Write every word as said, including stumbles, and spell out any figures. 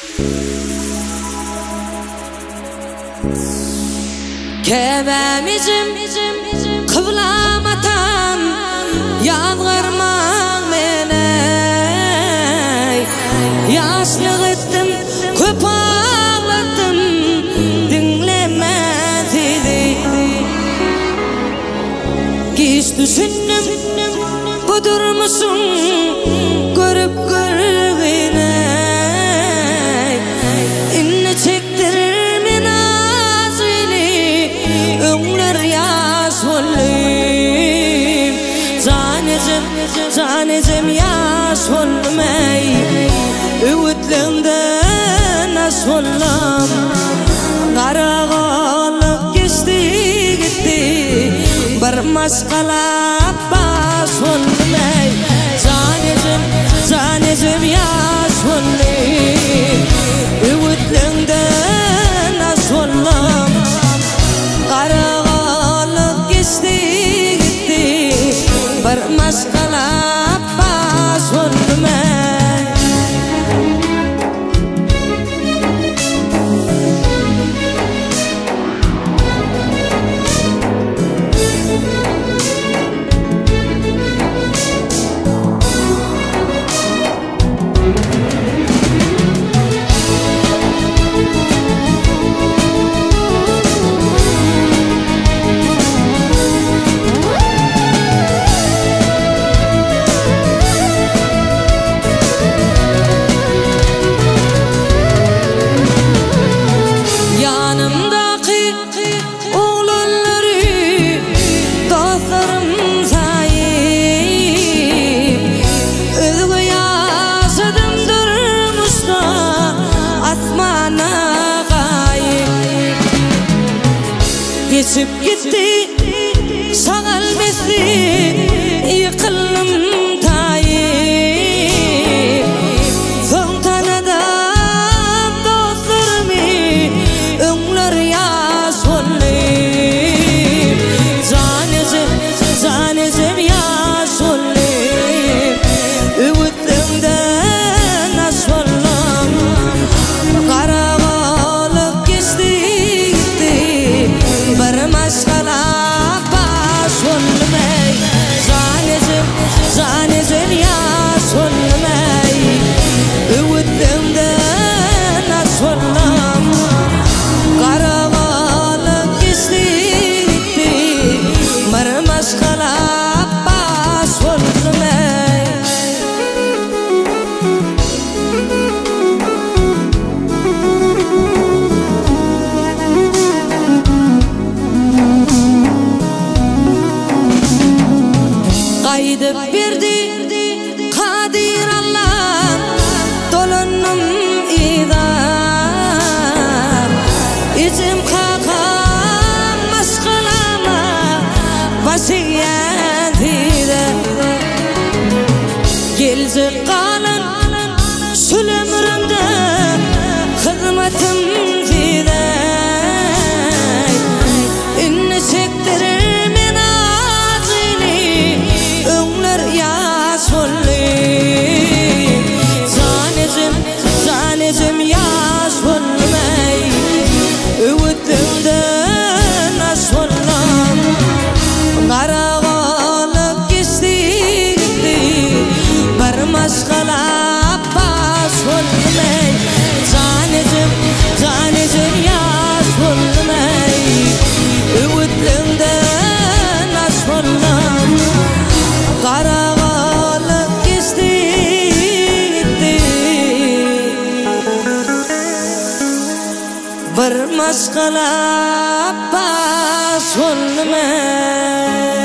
Kebemizim kıvlamatan yağdırmağın mene yaşlık ettim köp ağlattım dinlemez idi Geç düşündüm budur musun görüp görübine inne çektirir min ağzını ömler yaş olayım zanezim zanezim yaş olmay ümitliğimden aş olam karağalık geçti gitti bir maskala baş olmay zanezim zanezim yaş olayım ümitliğimden aş olam karağalık geçti gitti bir maskala baş olmay Geçip gitti sağal mesli yıkılım tayip son tanıdım dostlarımı ömler yaş olayım zanezim zanezim yaş olayım ümitliğimden aş olam karağalık geçti bir maskala baş olmay zanezim zanezim yaş olmay ümitliğimden aş olam karağalık geçti gitti bir maskala baş olmay Kaydıp berdi kadir Allah dolunum idar İzim kakam maskılama vasiyetide Gelzi kalın sülümrümde hizmetim zide İnne çektirir min ağzını ömler yaş olayım zanezim zanezim yaş olmay ümitliğimden aş olam karağalık geçti gitti bir maskala baş olmay zanezim zanezim yaş olmay ümitliğimden aş olam karağalık geçti gitti bir maskala baş olmay